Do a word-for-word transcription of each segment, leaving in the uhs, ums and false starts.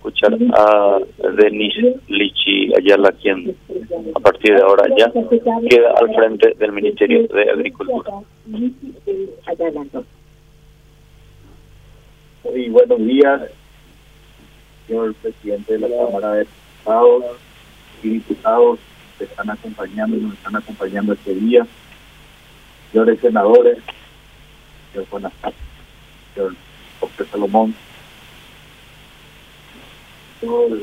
escuchar a Denise Lichi Ayala, quien a partir de ahora ya queda al frente del Ministerio de Agricultura. Muy buenos días, señor presidente de la Cámara de Diputados y diputados que están acompañando y nos están acompañando este día, señores senadores, señor Buenas tardes, señor José Salomón, señor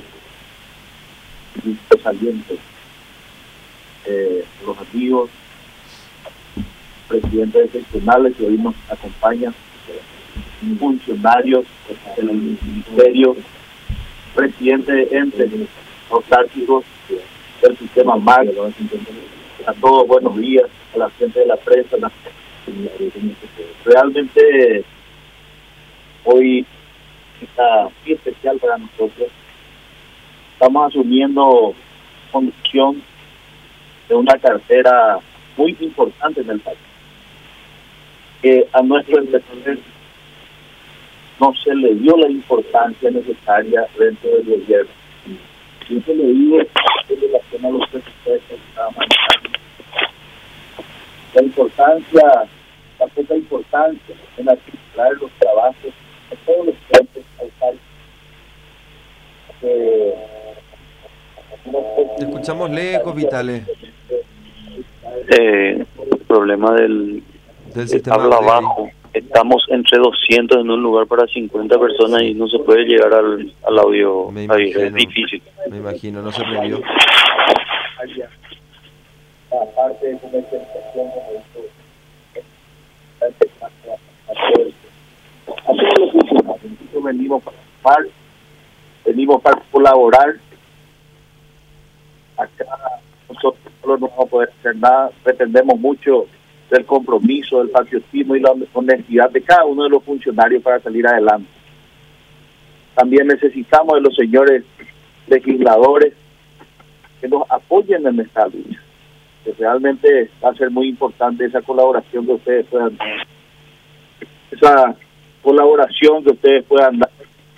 saliente, eh, los amigos, presidentes seccionales que hoy nos acompañan, funcionarios del ministerio, presidente de entes autárquicos del sistema M A C, a todos buenos días, a la gente de la prensa. La... Realmente hoy está muy especial para nosotros. Estamos asumiendo conducción de una cartera muy importante en el país, que a nuestro entender no se le dio la importancia necesaria dentro del gobierno. Yo se lo digo en relación a los presupuestos que estaba manejando. La importancia, la poca importancia en articular los trabajos de todos los frentes alcaldes. Eh, Te escuchamos lejos, Vitales. Eh, el problema del, del sistema habla de... bajo. Estamos entre doscientos en un lugar para cincuenta personas y no se puede llegar al, al audio. Me Ahí, imagino, es difícil. Me imagino, no se prendió. Aparte de comercialización, venimos para participar, venimos para colaborar. Acá nosotros no vamos a poder hacer nada, pretendemos mucho del compromiso, del patriotismo y la honestidad de cada uno de los funcionarios para salir adelante. También necesitamos de los señores legisladores que nos apoyen en esta lucha, que realmente va a ser muy importante esa colaboración que ustedes puedan dar, esa colaboración que ustedes puedan dar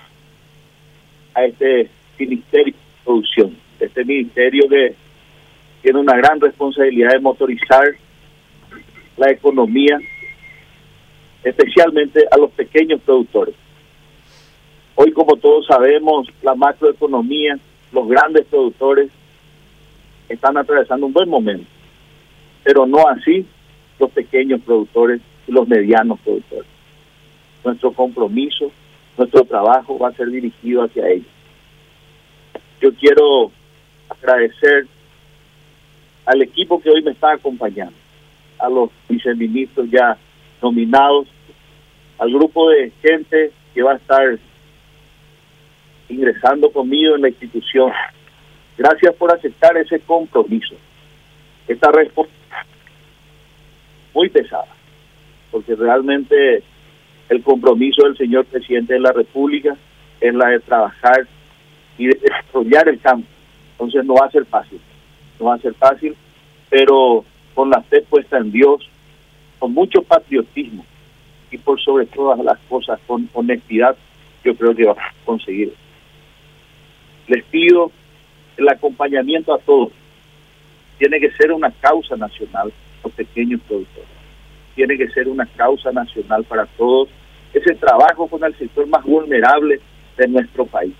a este ministerio de producción, este ministerio que tiene una gran responsabilidad de motorizar la economía, especialmente a los pequeños productores. Hoy, como todos sabemos, la macroeconomía, los grandes productores están atravesando un buen momento, pero no así los pequeños productores y los medianos productores. Nuestro compromiso, nuestro trabajo va a ser dirigido hacia ellos. Yo quiero agradecer al equipo que hoy me está acompañando, a los viceministros ya nominados, al grupo de gente que va a estar ingresando conmigo en la institución. Gracias por aceptar ese compromiso, esta responsabilidad muy pesada, porque realmente el compromiso del señor presidente de la República es la de trabajar y de desarrollar el campo. Entonces no va a ser fácil, no va a ser fácil, pero con la fe puesta en Dios, con mucho patriotismo y por sobre todas las cosas con honestidad, yo creo que vamos a conseguir. Les pido el acompañamiento a todos. Tiene que ser una causa nacional, los pequeños productores. Tiene que ser una causa nacional para todos. Ese trabajo con el sector más vulnerable de nuestro país.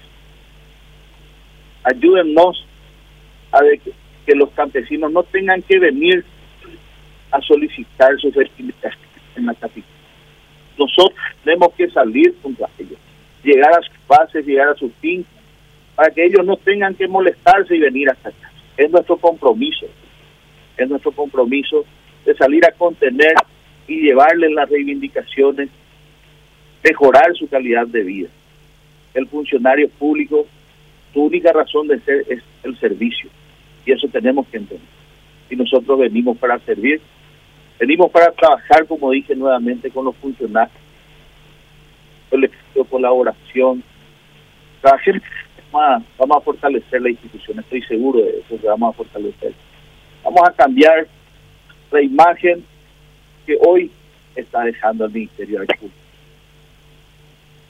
Ayúdennos a de que, que los campesinos no tengan que venir a solicitar sus reivindicaciones en la capital. Nosotros tenemos que salir junto a ellos, llegar a sus bases, llegar a sus fincas, para que ellos no tengan que molestarse y venir hasta acá. Es nuestro compromiso, es nuestro compromiso de salir a contener y llevarles las reivindicaciones, mejorar su calidad de vida. El funcionario público, su única razón de ser es el servicio, y eso tenemos que entender. Y nosotros venimos para servir, venimos para trabajar, como dije nuevamente, con los funcionarios, con el equipo de colaboración. Trabajemos, vamos a fortalecer la institución, estoy seguro de eso, que vamos a fortalecer. Vamos a cambiar la imagen que hoy está dejando el Ministerio de Agricultura.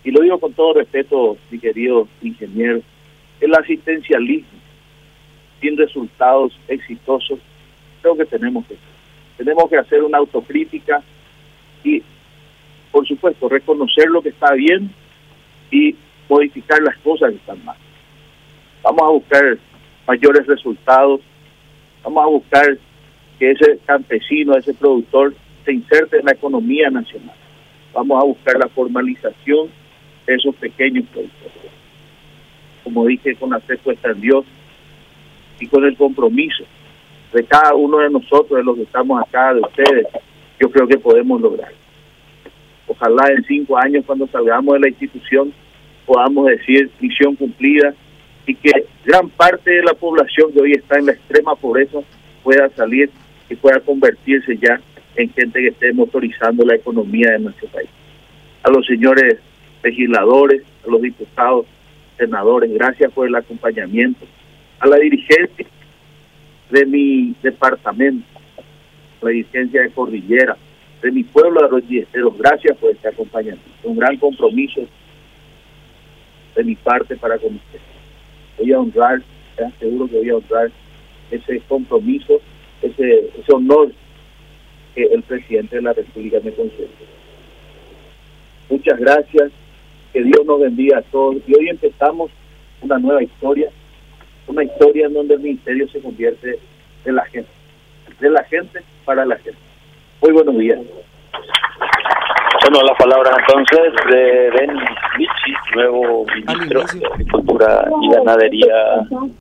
y lo digo con todo respeto, mi querido ingeniero, el asistencialismo sin resultados exitosos, creo que tenemos que tenemos que hacer una autocrítica y, por supuesto, reconocer lo que está bien y modificar las cosas que están mal. Vamos a buscar mayores resultados, vamos a buscar que ese campesino, ese productor, se inserte en la economía nacional. Vamos a buscar la formalización de esos pequeños productores. Como dije, con la fe puesta en Dios y con el compromiso de cada uno de nosotros, de los que estamos acá, de ustedes, yo creo que podemos lograr. Ojalá en cinco años, cuando salgamos de la institución, podamos decir misión cumplida y que gran parte de la población que hoy está en la extrema pobreza pueda salir y pueda convertirse ya en gente que esté motorizando la economía de nuestro país. A los señores legisladores, a los diputados, senadores, gracias por el acompañamiento. A la dirigencia de mi departamento, la dirigencia de Cordillera, de mi pueblo de Arroyo Ballesteros, gracias por este acompañamiento. Un gran compromiso de mi parte para con ustedes. Voy a honrar, te aseguro que voy a honrar ese compromiso, ese, ese honor que el presidente de la República me concede. Muchas gracias, que Dios nos bendiga a todos. Y hoy empezamos una nueva historia, una historia en donde el ministerio se convierte de la gente, de la gente para la gente. Muy buenos días. Bueno, las palabras entonces de Denis Lichi, nuevo ministro de Agricultura y Ganadería